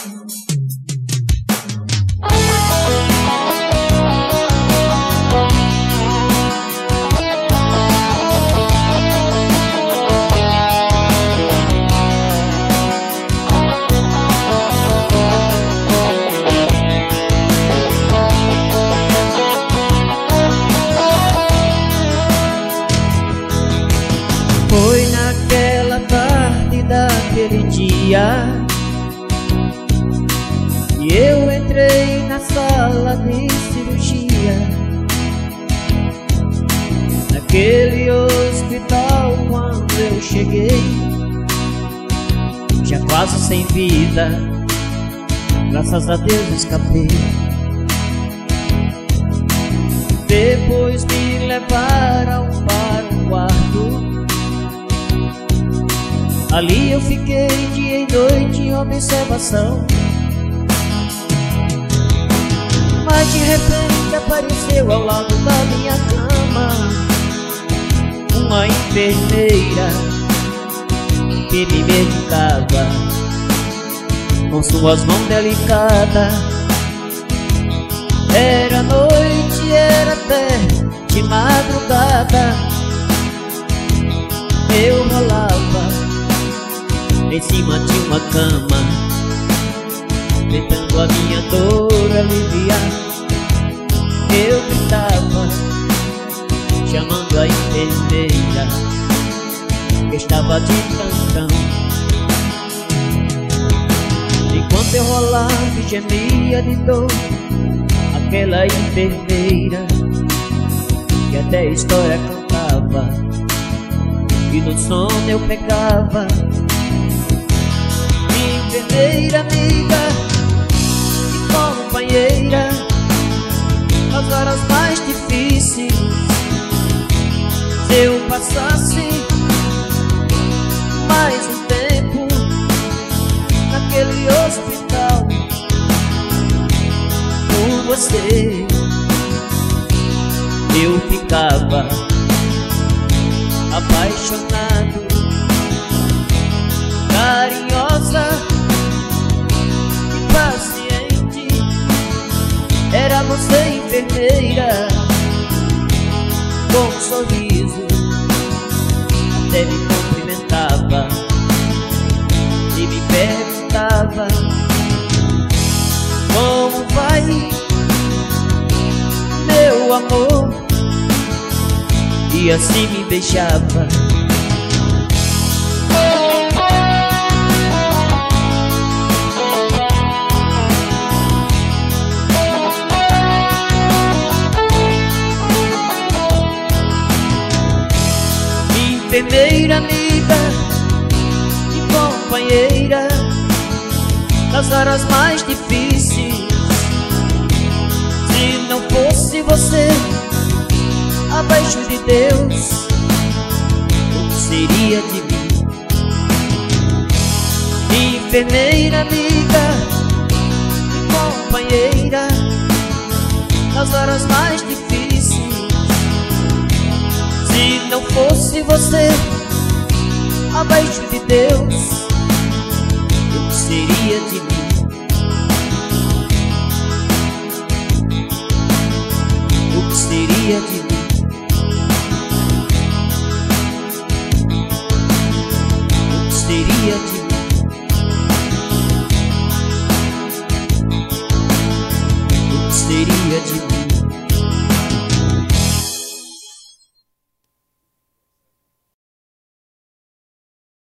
Foi naquela tarde daquele dia que eu entrei na sala de cirurgia, naquele hospital. Quando eu cheguei, já quase sem vida, graças a Deus escapei. Depois me levaram para um quarto. Ali eu fiquei dia e noite em observação. Mas de repente apareceu ao lado da minha cama uma enfermeira que me medicava com suas mãos delicadas. Era noite, era até de madrugada. Eu rolava em cima de uma cama, tentando a minha dor aliviar. Eu gritava, chamando a enfermeira que estava de plantão. Enquanto eu rolava e gemia de dor, aquela enfermeira que até história cantava e no sono eu pegava. Enfermeira amiga e companheira, nas horas mais difíceis, se eu passasse mais um tempo naquele hospital com você, eu ficava apaixonado, carinhosa e paciente. Era você, enfermeira, com um sorriso, até me cumprimentava e me perguntava: como vai, meu amor? E assim me beijava. Enfermeira amiga e companheira, nas horas mais difíceis, se não fosse você, abaixo de Deus, o que seria de mim? Enfermeira amiga e companheira, nas horas mais difíceis, se não fosse você, abaixo de Deus, o que seria de mim? O que seria de mim? O que seria de mim? O que seria de mim?